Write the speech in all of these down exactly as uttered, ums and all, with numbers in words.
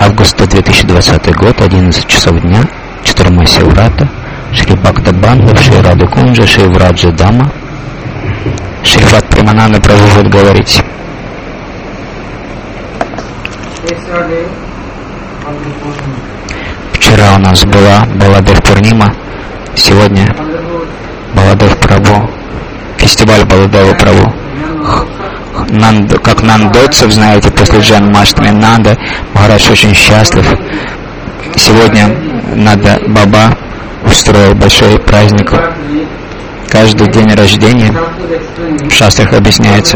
августа две тысячи двадцатый год, одиннадцать часов дня, Чатурмасья Врата, Шри Бхакта Бандха, Шри Рады Кунджа, Шри Враджа Дама. Шрифат Премананда Прабху будет говорить. Вчера у нас была Баладев Пурнима, сегодня Баладев Прабху, фестиваль Баладева Прабху. Нанд, как нандотцев, знаете, после Джанмаштами Нанда, Махарадж очень счастлив. Сегодня Нанда Баба устроил большой праздник. Каждый день рождения в шастрах объясняется.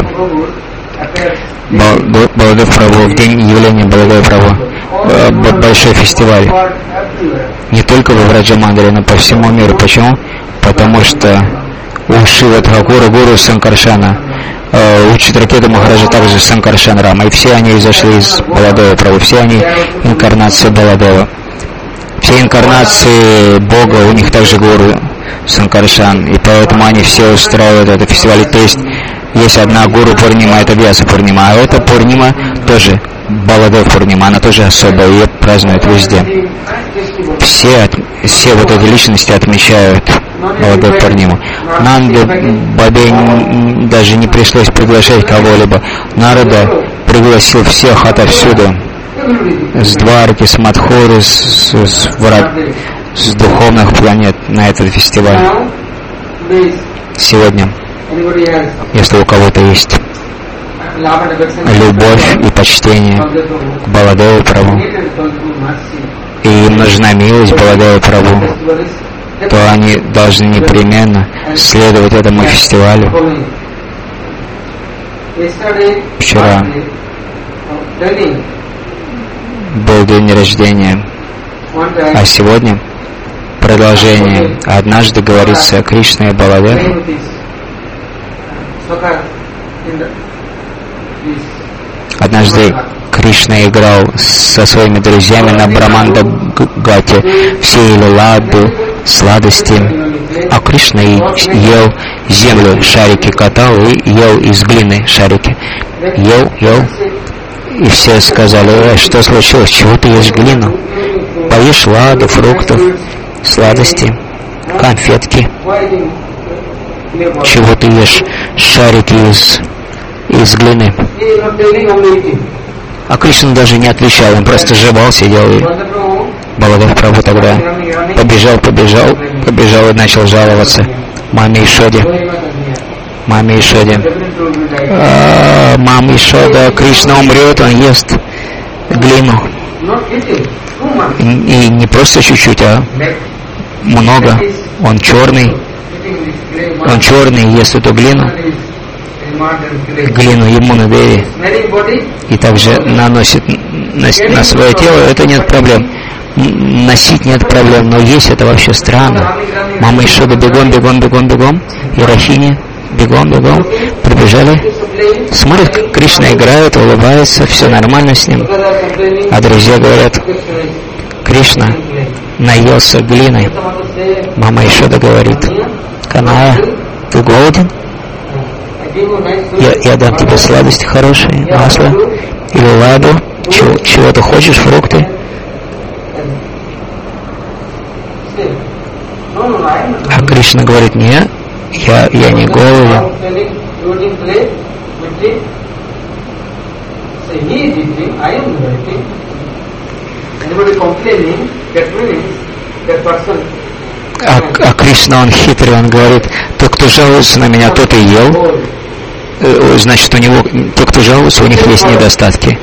Баладев Прабху, в день явления Баладева Прабху, большой фестиваль. Не только во Враджамандале, но по всему миру. Почему? Потому что у Шива Тхакура, гуру Санкаршана, у Читракеты Махараджа также Санкаршан Рама. И все они изошли из Баладева Прабху. Все они инкарнации Баладева. Все инкарнации Бога, у них также гуру Санкаршан. И поэтому они все устраивают этот фестиваль. То есть есть одна гуру Пурнима, это Вьяса Пурнима. А эта Пурнима тоже Баладев Пурнима, она тоже особая, ее празднуют везде. Все, все вот эти личности отмечают Баладев Пурниму. Нанде Бабе даже не пришлось приглашать кого-либо. Нарада пригласил всех отовсюду. С Дварки, с Мадхуры, с, с, врат, с духовных планет на этот фестиваль. Сегодня, если у кого-то есть любовь и почтение к Баладеву Прабху, и им нужна милость Баладева Прабху, то они должны непременно следовать этому фестивалю. Вчера был день рождения, а сегодня продолжение. Однажды говорится о Кришне и Баладев. Однажды Кришна играл со своими друзьями на Браманда-гате. Все ели ладу, сладости. А Кришна ел землю, шарики катал и ел из глины шарики. Ел, ел. И все сказали: что случилось? Чего ты ешь глину? Поешь ладу, фруктов, сладости, конфетки. Чего ты ешь шарики из, из глины? А Кришна даже не отвечал, он просто жевал, сидел. И Баладев Прабху тогда побежал, побежал, побежал и начал жаловаться маме Ишоде. Маме Ишоде. А, мама Ишода, Кришна умрет, он ест глину. И не просто чуть-чуть, а много. Он черный. Он черный, ест эту глину. Глину Ямуна Деви. И также наносит на, на свое тело. Это нет проблем. Носить нет проблем, но есть это вообще странно. Мама Ишода бегом, бегом, бегом, бегом. И Рахини бегом, бегом. Прибежали. Смотрят, Кришна играет, улыбается, все нормально с ним. А друзья говорят: Кришна наелся глиной. Мама Ишода говорит: Каная, ты голоден? Я, я дам тебе сладости хорошие, масло или ладу. Чего, чего ты хочешь, фрукты? А Кришна говорит: нет, я, я не голоден. А, а Кришна, он хитрый, он говорит: тот, кто жалуется на меня, тот и ел. Значит, у него, тот, кто жалуется, у них есть недостатки.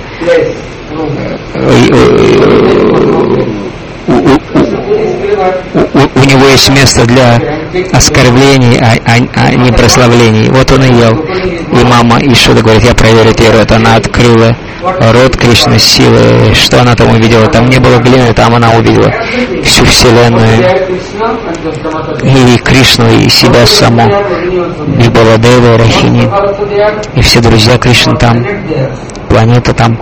У, у, у, у него есть место для оскорблений, а, а, а не прославлений. Вот он и ел. И мама Ишода говорит: я проверю ей рот. Она открыла рот Кришны силы. Что она там увидела? Там не было глины, там она увидела всю вселенную. И Кришну, и себя саму, и Баладева, и Рахини, и все друзья Кришны там, планета там.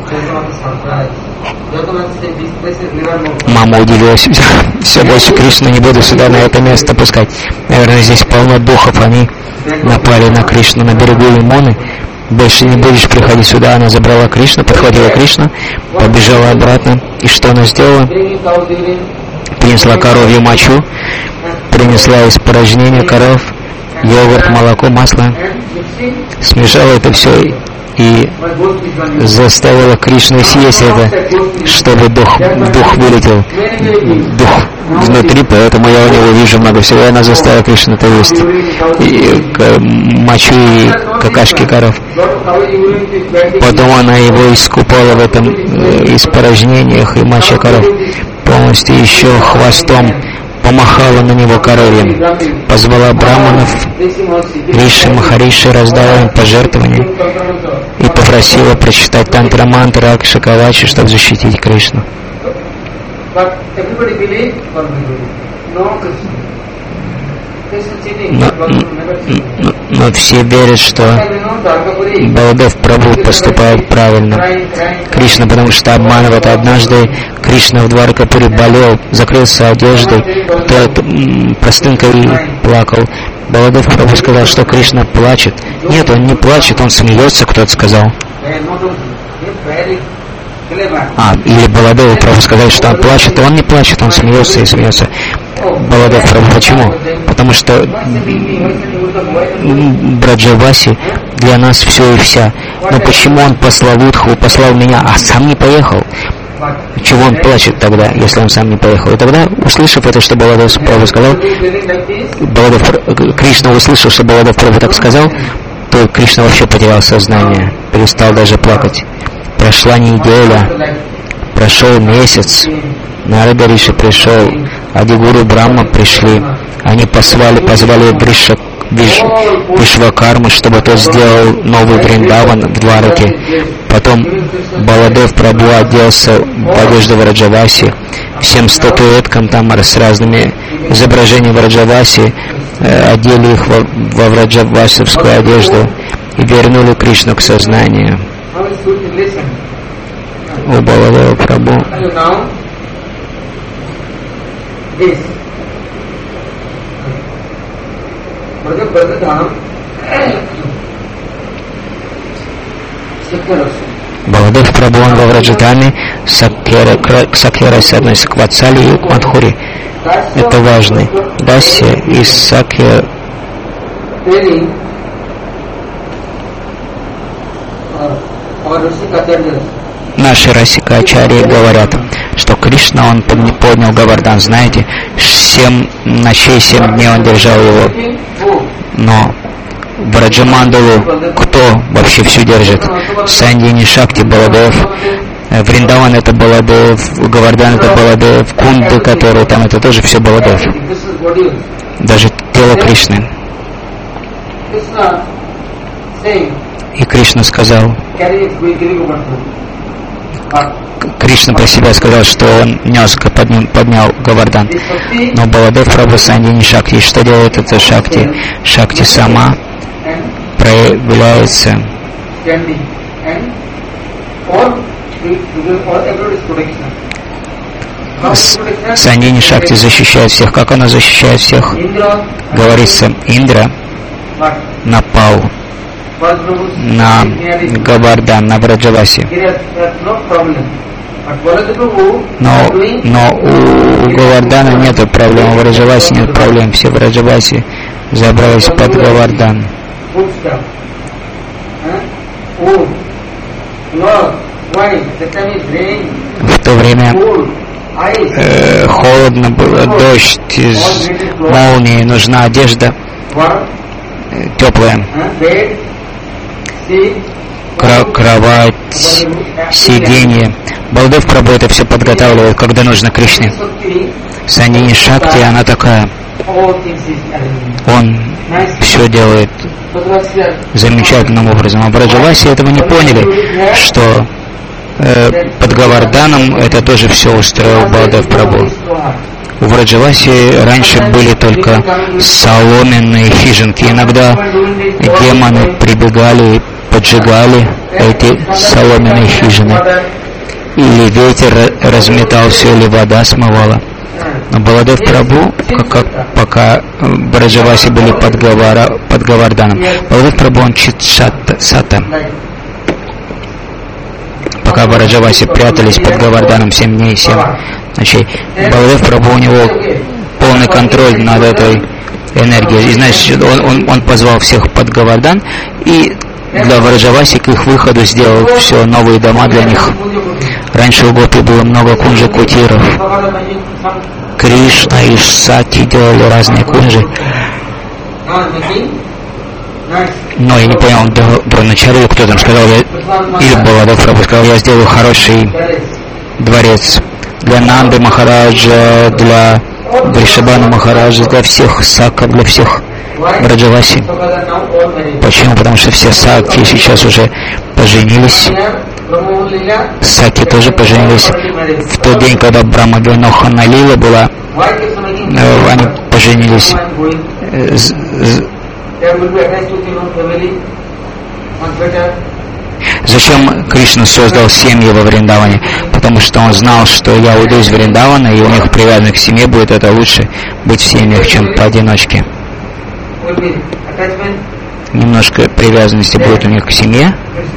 Мама удивилась: все больше Кришны не буду сюда, на это место пускать. Наверное, здесь полно духов, они напали на Кришну на берегу Ямуны, больше не будешь приходить сюда. Она забрала Кришну, подхватила Кришну, побежала обратно. И что она сделала? Принесла коровью мочу, принесла испражнения коров, йогурт, молоко, масло, смешала это все и заставила Кришну съесть это, чтобы дух, дух вылетел, дух внутри, поэтому я у него вижу много всего, и она заставила Кришну это есть, и мочу и какашки коров. Потом она его искупала в этом э, испражнениях и моче коров, полностью еще хвостом помахала на него коровьем, позвала браманов, Риши, Махариши, раздала им пожертвования и попросила прочитать тантра-мантры Акшакавачи, чтобы защитить Кришну. Но, но, но все верят, что Баладев Прабху поступает правильно. Кришна, потому что обманывает. Однажды Кришна в Дваракапуре болел, закрылся одеждой, то простынкой плакал. Баладев Прабху сказал, что Кришна плачет. Нет, он не плачет, он смеется, кто-то сказал. А, или Баладев Прабху сказал, что он плачет, он не плачет, он смеется и смеется. Баладев Прабху. Почему? Потому что Браджаваси для нас все и вся. Но почему он послал Удху, послал меня, а сам не поехал? Чего он плачет тогда, если он сам не поехал? И тогда, услышав это, что Баладев Прабху сказал, Баладев, Кришна услышал, что Баладев Прабху так сказал, то Кришна вообще потерял сознание, перестал даже плакать. Прошла неделя, прошел месяц, Нарада Риши пришел, Адигуру Брахма пришли, они позвали, позвали Вриша, Виш, Вишвакарму, чтобы тот сделал новый Вриндаван в Двараке. Потом Баладев Прабху оделся в одежду Враджаваси, всем статуэткам там с разными изображениями Враджаваси, э, одели их во, во враджавасовскую одежду и вернули Кришну к сознанию. У Баладева Прабху. Баладев Прабху, он во Враджадхаме, Сакья Раси относится к Ватсали и к Мадхури. Это важно. Дасья и Сакья наши Расикачарьи говорят, что Кришна, он поднял Говардан, знаете, семь ночей, семь дней он держал его. Но Браджамандалу кто вообще все держит? Сандини Шакти, Баладев, Вриндаван это Баладев, Говардан это Баладев, Кунды, которые там, это тоже все Баладев. Даже тело Кришны. И Кришна сказал, Кришна про себя сказал, что он нес, поднял, поднял Говардан. Но Баладев Прабху Сандини Шакти. И что делает это Шакти? Шакти сама проявляется. Сандини Шакти защищает всех. Как она защищает всех? Говорится, Индра напал на Говардан, на Враджаваси. Но, но у Говардана нет проблем, у Враджаваси нет проблем. Все Враджаваси забрались под Говардан. В то время э, холодно было, дождь, из молнии, нужна одежда э, теплая. Кра- кровать, сиденье. Баладев Прабху это все подготавливает, когда нужно Кришне. Сандини Шакти, она такая. Он все делает замечательным образом. А Браджаваси этого не поняли, что э, под Говарданом это тоже все устроил Баладев Прабху. У Враджаваси раньше были только соломенные хижинки. Иногда демоны прибегали и поджигали эти соломенные хижины. Или ветер разметал все, или вода смывала. Но Баладев Прабху, как, пока Браджаваси были под, Гавара, под Гаварданом, Баладев Прабху он чит сата. Пока Браджаваси прятались под Гаварданом семь дней и семь ночей, Баладев Прабху, у него полный контроль над этой энергией. И значит, он, он, он позвал всех под Гавардан и для Браджаваси к их выходу сделал все новые дома для них. Раньше у Гопи было много кунджи кутиров. Кришна и Сати делали разные кунджи. Но я не понял, Браначарья, кто там сказал, я, или Баладев Прабху сказал, я сделаю хороший дворец для Нанды Махараджа, для Вришабхана Махараджа, для всех Сака, для всех Браджаваси. Почему? Потому что все Саки сейчас уже поженились. Саки тоже поженились. В тот день, когда Брахма Винохана Лила была, они поженились. Зачем Кришна создал семьи во Вриндаване? Потому что он знал, что я уйду из Вриндавана, и у них привязанность к семье будет, это лучше быть в семьях, чем поодиночке. Немножко привязанности будет у них к семье.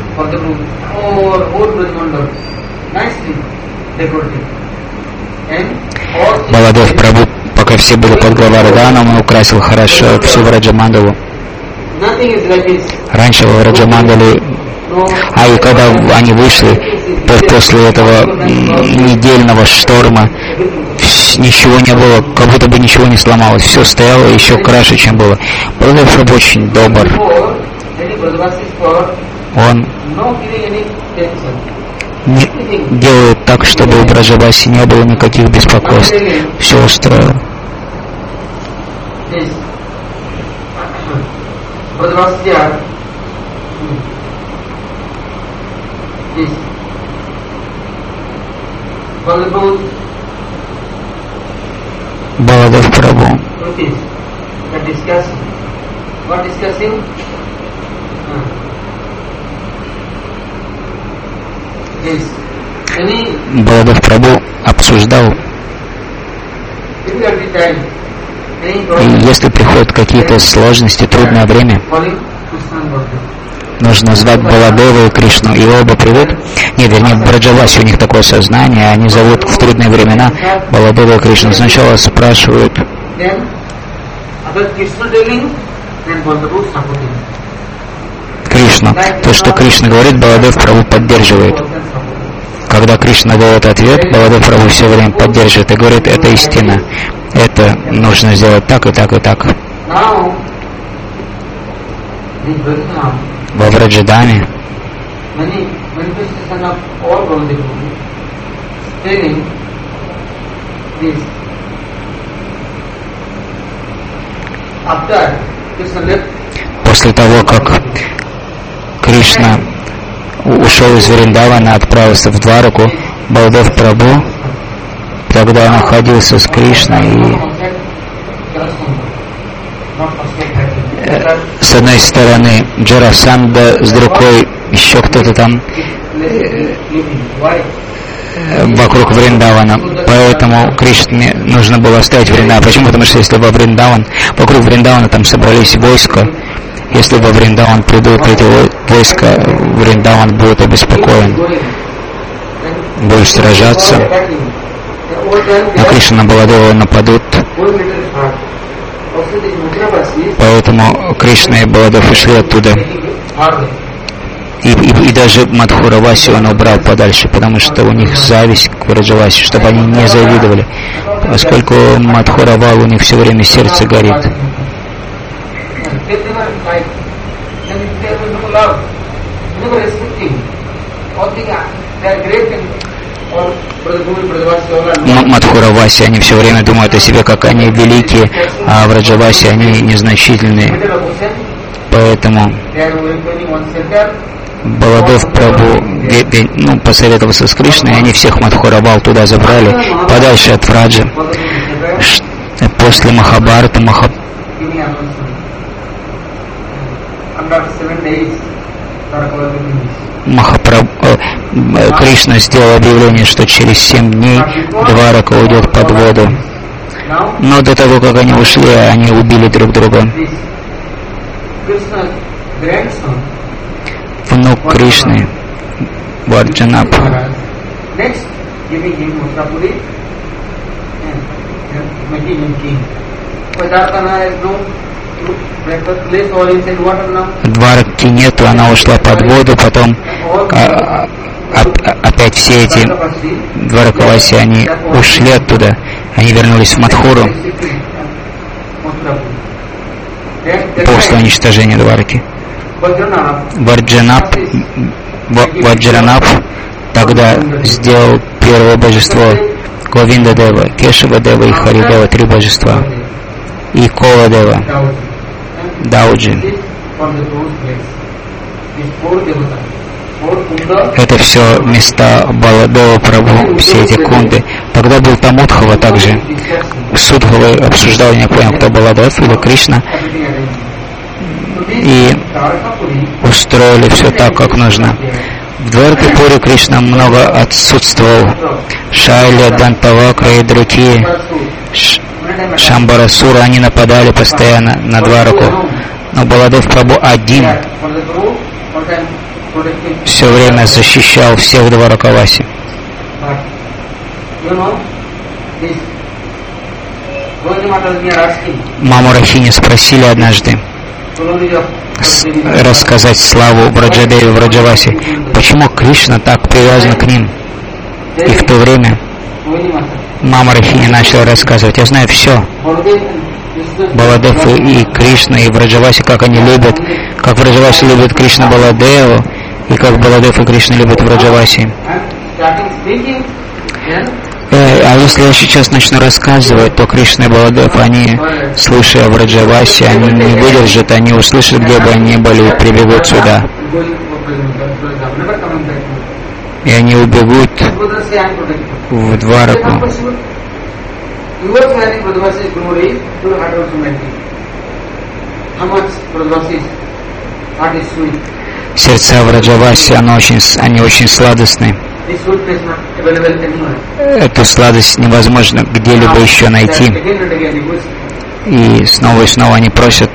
Баладев Прабху, пока все были под Гаварданом, он украсил хорошо всю Враджамандалу. Раньше в Враджамандале, а и когда они вышли после этого недельного шторма, ничего не было, как будто бы ничего не сломалось, все стояло еще краше, чем было. Баладев Прабху очень добр. Он не делает так, чтобы у Браджаваси не было никаких беспокойств. Все устроил. Баладев Прабху. Баладев Прабху обсуждал, и если приходят какие-то сложности, трудное время, нужно звать Баладева и Кришну, и оба придут. Не, вернее, в Браджавасе у них такое сознание, они зовут в трудные времена Баладева и Кришну. Сначала спрашивают Кришна. То, что Кришна говорит, Баладев Прабху поддерживает. Когда Кришна дает ответ, Баладев Прабху все время поддерживает и говорит, это истина. Это нужно сделать так и так и так. Во Враджадаме после того, как Кришна ушел из Вриндавана, отправился в Двараку, Баладев Прабху тогда находился с Кришной, и с одной стороны Джарасанда, с другой еще кто-то там вокруг Вриндавана. Поэтому Кришне нужно было оставить Вриндаван. Почему? Потому что если во Вриндаван, вокруг Вриндавана там собрались войска, если во Вриндаван придут эти войска, Вриндаван будет обеспокоен, будет сражаться. На Кришну, на Баладева нападут. Поэтому Кришна и Баладев ушли оттуда. И, и, и даже Мадхураваси он убрал подальше, потому что у них зависть к Враджаваси, чтобы они не завидовали. Поскольку Мадхуравал, у них все время сердце горит. Мадхураваси, они все время думают о себе, как они великие, а Враджаваси, они незначительные. Поэтому Баладев Прабху ну, посоветовался с Кришной, и они всех Мадхуравал туда забрали, подальше от Враджи. После Махабхарата Маха... Махапрабху, э, Кришна сделал объявление, что через семь дней Дварака уйдет под воду. Но до того, как они ушли, они убили друг друга. Внук Кришны, Варджанап, Дварки нету, она ушла под воду, потом а, а, опять все эти Дваракаваси, они ушли оттуда, они вернулись в Мадхуру после уничтожения Дварки. Варджанап, Ваджранап тогда сделал первое божество Говинда Дева, Кешава Дева и Хари Дева, три божества, и Кола Дева, Дауджи. Это все места Баладева Прабху, все эти кунды. Тогда был Тамудхава также. Судхава обсуждал, я не понял, кто Баладев или Кришна. И устроили все так, как нужно. В Дваракапуре Кришна много отсутствовал. Шайля, Дантавакра и другие Шамбарасура, они нападали постоянно на Двараку. Но Баладев Прабху один все время защищал всех Дваракаваси. Маму Рахини спросили однажды рассказать славу Враджадеви Враджаваси. Почему Кришна так привязан к ним? И в то время мама Рахини начала рассказывать. Я знаю все. Баладев и, и Кришна, и Враджаваси, как они любят, как Враджаваси любят Кришна Баладеву, и как Баладев и Кришна любят Враджаваси. А если я сейчас начну рассказывать, то Кришна и Баладев, они, слушая Враджаваси, они не выдержат, они услышат, где бы они были, и прибегут сюда. И они убегут в Двараку. Сердца Враджаваси, они очень, они очень сладостны. Эту сладость невозможно где-либо еще найти. И снова и снова они просят.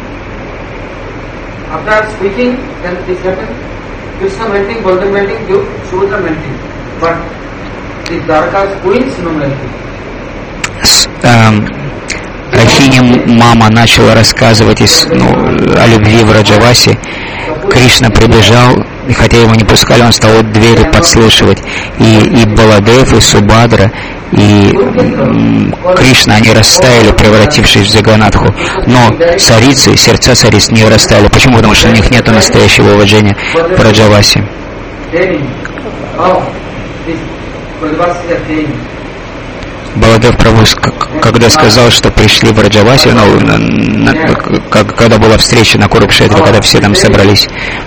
Эм, Рахини мама начала рассказывать из, ну, о любви Враджаваси. Кришна прибежал, и хотя его не пускали, он стал от двери подслушивать. И, и Баладев, и Субадра, и м, Кришна, они растаяли, превратившись в Джаганатху. Но царицы, сердца цариц не растаяли. Почему? Потому что у них нет настоящего уважения к Враджаваси. Баладев Прабху, когда сказал, что пришли Враджаваси, ну, на, на, когда была встреча на Курукшетре, когда все там собрались,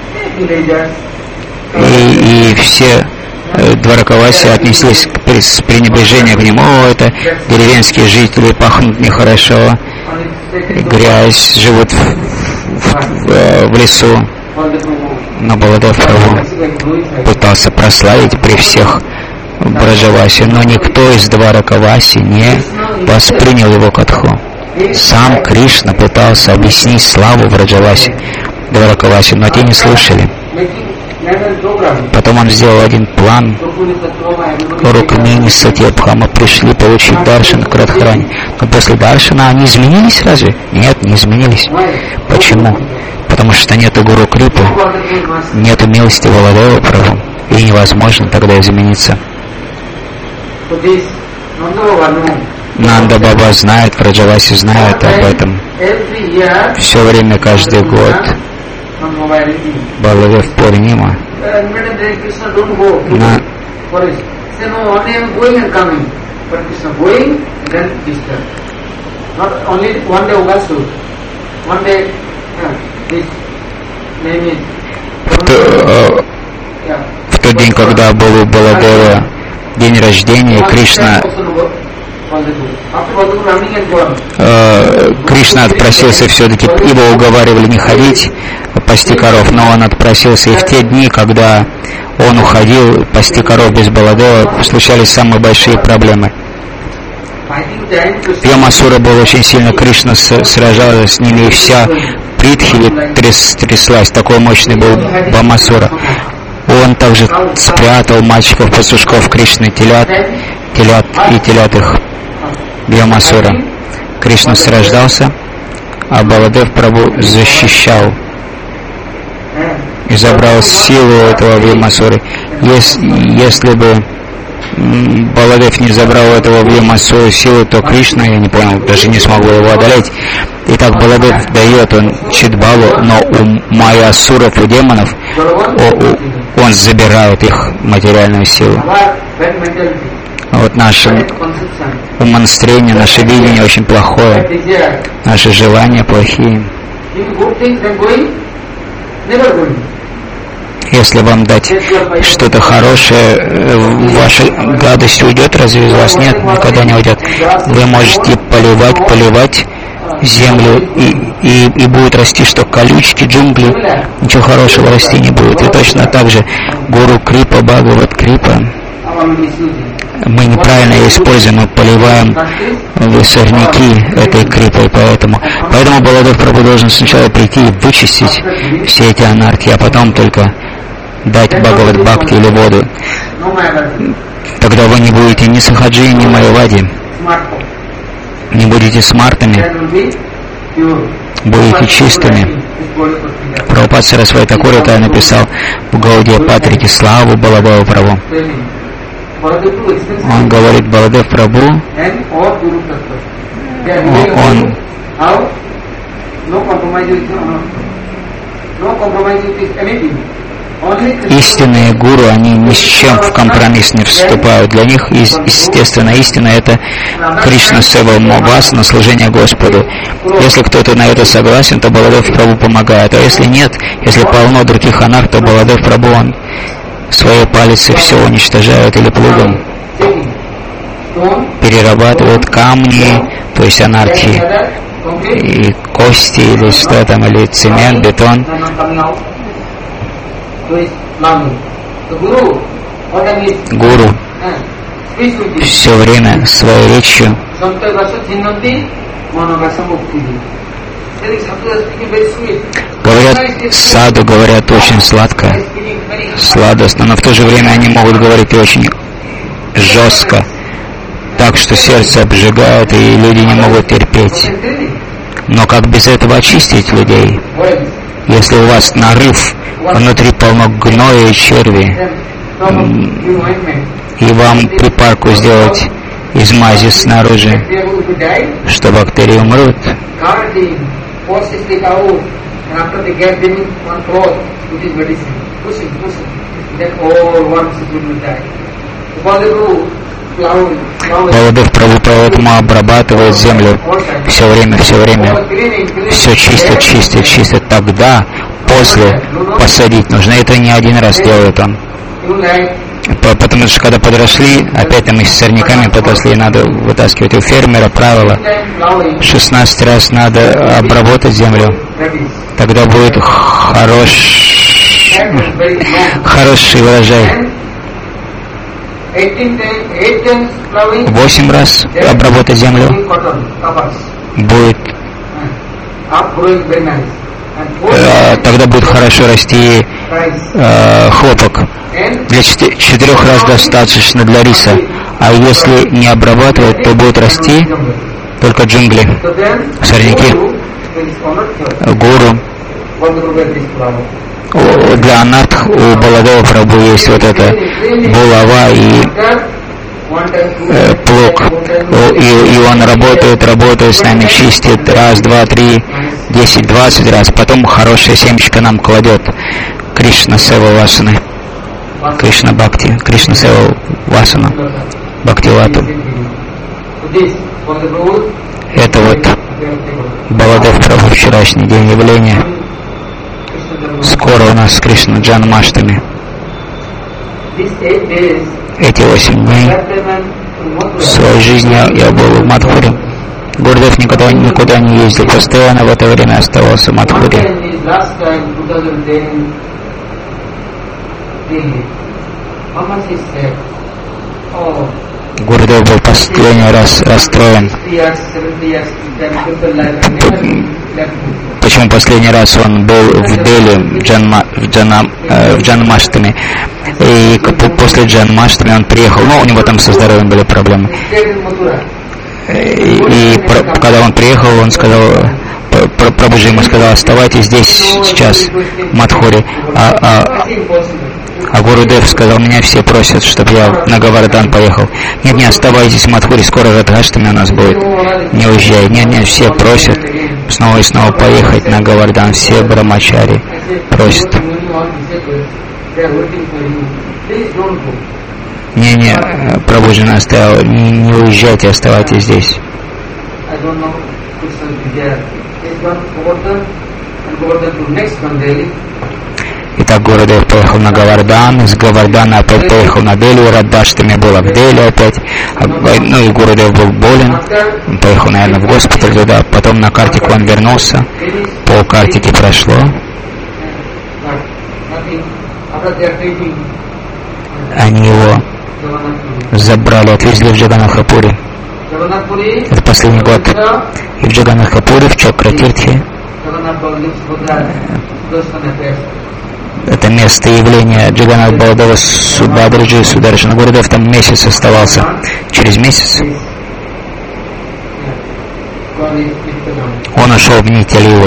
и, и все э, Дваракаваси отнеслись с пренебрежением к нему. О, это деревенские жители, пахнут нехорошо, грязь, живут в, в, в, в лесу. Но Баладев Прабху пытался прославить при всех Враджаваси, но никто из Дваракаваси не воспринял его катху. Сам Кришна пытался объяснить славу Враджаваси, Дваракаваси, но те не слушали. Потом он сделал один план. Рукмини с Сатьябхама пришли получить даршан к Радхарани. Но после даршана они изменились разве? Нет, не изменились. Почему? Потому что нету Гуру Крипы, нету милости Баладева Прабху, и невозможно тогда измениться. Нанда Баба знает, Враджаваси знает об этом. Все время, каждый год Баладев Пурнима на в тот день, когда был у Баладева день рождения, Кришна э, Кришна отпросился все-таки, его уговаривали не ходить пасти коров, но он отпросился, и в те дни, когда он уходил пасти коров без Баладева, случались самые большие проблемы. Ямасура был очень сильно, Кришна сражался с ними, и вся Притхи тряс, тряслась, такой мощный был Бамасура. Он также спрятал мальчиков, пастушков Кришны, телят, телят и телят их. Ямасура. Кришна сражался, а Баладев Прабху защищал и забрал силу этого Вьямасуры. Если, если бы Баладев не забрал этого Вьямасуры силу, то Кришна, я не понял, даже не смог бы его одолеть. Итак, Баладев дает он Чидбалу, но у Майясуров, у демонов, он забирает их материальную силу. Вот наше умонастроение, наше видение очень плохое, наши желания плохие. Если вам дать что-то хорошее, ваша гадость уйдет, разве из вас? Нет, никогда не уйдет. Вы можете поливать, поливать землю, и, и, и будет расти, что колючки, джунгли, ничего хорошего расти не будет. И точно так же Гуру Крипа, Бхагават Крипа, мы неправильно ее используем, мы поливаем сорняки этой крипой, поэтому, поэтому Баладев Прабху должен сначала прийти и вычистить все эти анархи, а потом только дать Бхагават Бхакти или воду. Тогда вы не будете ни сахаджи, ни майявади, не будете смартами, будете чистыми. Прабхупад Сарасвати Такур это написал в Гаудия Патрике, славу Баладеву Прабху. Он говорит, Баладев Прабху, он истинные гуру, они ни с чем в компромисс не вступают. Для них, естественно, истина — это Кришна Сева Васана, служение Господу. Если кто-то на это согласен, то Баладев Прабху помогает. А если нет, если полно других анарх, то Баладев Прабху, он своей палицей все уничтожает или плугом перерабатывает камни, то есть анархии, и кости, или что там, или цемент, бетон. Гуру все время своей речью говорят, саду говорят очень сладко, сладостно, но в то же время они могут говорить очень жестко, так что сердце обжигает, и люди не могут терпеть. Но как без этого очистить людей? Если у вас нарыв, внутри полно гноя и черви, и вам припарку сделать из мази снаружи, что бактерии умрут, Баладев Прабху поэтому обрабатывает землю все время, все время, все чистит, чистит, чистит. Тогда, после посадить нужно. Это не один раз делает он. Потому что когда подросли, опять там и с сорняками подросли, надо вытаскивать. У фермера правило, шестнадцать раз надо обработать землю. Тогда будет хорош, хороший урожай. Восемь раз обработать землю, будет, э, тогда будет хорошо расти э, хлопок. Для четырех раз достаточно для риса. А если не обрабатывать, то будет расти только джунгли, сорняки. Гуру. Для анарх у Баладева Прабху есть вот это булава и э, плуг. И, и он работает, работает с нами, чистит раз, два, три, десять, двадцать раз. Потом хорошее семечко нам кладет. Кришна Сева Васаны. Кришна Бхакти. Кришна Сева Васана. Бхактивату. Это вот Баладев Прабху, вчерашний день явления. Скоро у нас с Кришна Джанмаштами. Эти восемь дней в своей жизни я, я был в Мадхуре. Гурдев никуда, никуда не ездил, постоянно в это время оставался в Мадхуре. Гурудев был последний раз расстроен. Почему последний раз он был в Дели, в, Джанма, в, Джана, э, в Джанмаштами. И после Джанмаштами он приехал, но у него там со здоровьем были проблемы. И, и про, когда он приехал, он сказал, Прабхуджи ему сказал, оставайтесь здесь сейчас, в Мадхуре. А, а, а Гурудев сказал, меня все просят, чтобы я на Гавардан поехал. Нет, не оставайтесь в Мадхуре, скоро Радхаштами у нас будет. Не уезжай. Нет, нет, все просят снова и снова поехать на Гавардан. Все брамачари просят. Не-не, Прабхуджи настоял, не, не уезжайте, оставайтесь здесь. Итак, Гурудев поехал на Гавардан, из Гавардана опять поехал на Дели, Радхаштами было в Дели опять, ну и Гурудев был болен, он поехал, наверное, в госпиталь туда, потом на Картику он вернулся, пол Картики прошло. Они его забрали, отвезли в Джаганнатхапури. Это последний год. И в Джаганнатхапури, в Чакратиртхе, это место явления Джаганнат Баладева Субхадраджи и Сударшана. Гурудев там месяц оставался. Через месяц он ушел в Нитяливу.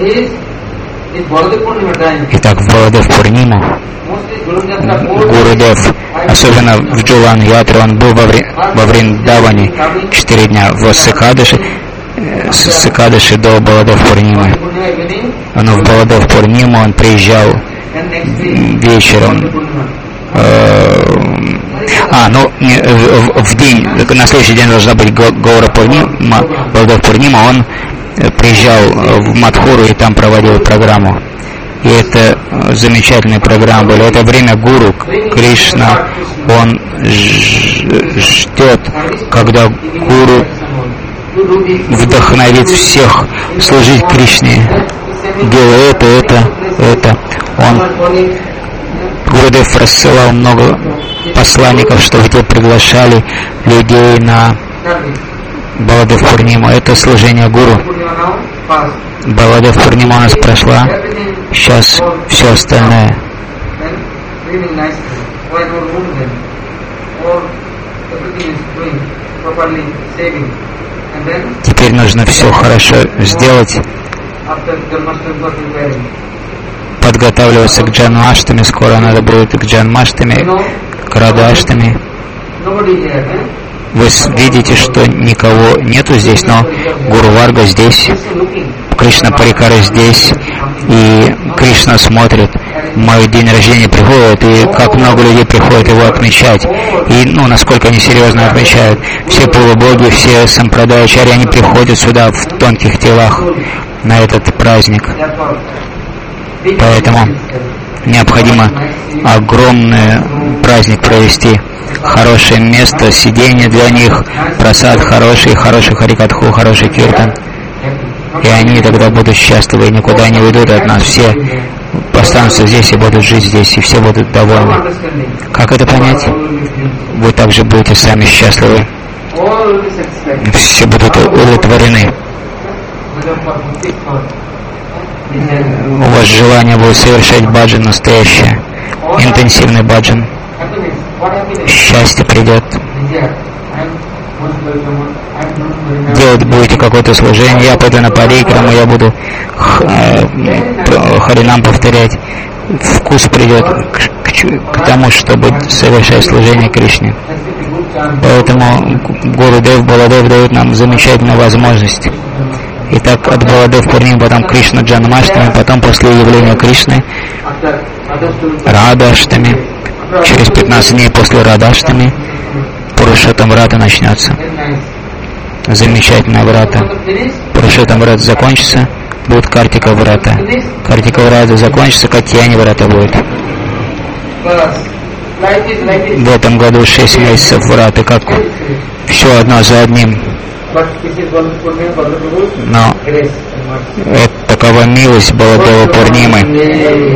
Итак, в Баладев Пурниму Гурудев, особенно в Джулан Ятре, он был во, Ври, во Вриндаване четыре дня, в Сикадыши, с Сикадыши до Баладев Пурнимы. Но в Баладев Пурниму он приезжал вечером. Э, а, ну, в, в день, на следующий день должна быть Гаура Пурнима, Баладев Пурнима, он приезжал в Мадхуру и там проводил программу. И это замечательные программы были. Это время Гуру Кришна, он ждет, когда Гуру вдохновит всех служить Кришне. Делай это, это, это. Он, Гурудев рассылал много посланников, чтобы те приглашали людей на Баладев Пурниму. Это служение Гуру. Баладев Пурнима у нас прошла. Сейчас все остальное. Теперь нужно все хорошо сделать. Подготавливаться к Джанмаштами. Скоро надо будет к Джанмаштами, к Радхаштами. Вы видите, что никого нету здесь, но Гуру Варга здесь, Кришна Парикара здесь, и Кришна смотрит. Мой день рождения приходит, и как много людей приходит его отмечать. И, ну, насколько они серьезно отмечают. Все полубоги, все сампрадайачари, они приходят сюда в тонких телах на этот праздник. Поэтому необходимо огромный праздник провести. Хорошее место, сиденье для них, просад хороший, хороший харикатху, хороший киртан. И они тогда будут счастливы и никуда не уйдут от нас. Все останутся здесь и будут жить здесь, и все будут довольны. Как это понять? Вы также будете сами счастливы. Все будут удовлетворены. У вас желание будет совершать баджан настоящее, интенсивный баджан. Счастье придет. Делать будете какое-то служение, я пойду на парикраму, я буду харинам повторять. Вкус придет к, к, к тому, чтобы совершать служение Кришне. Поэтому Гурудев, Баладев дают нам замечательную возможность. Итак, от Баладев Пурним, потом Кришна Джанмаштами, потом после явления Кришны Радхаштами. Через пятнадцать дней после Радхаштами Пурушоттам Врата начнется. Замечательная Врата. Пурушоттам Врата закончится, будет Картика Врата. Картика Врата закончится, Катьяни Врата будет. В этом году шесть месяцев Враты, как все одно за одним. Но это такова милость Баладева Пурнимы.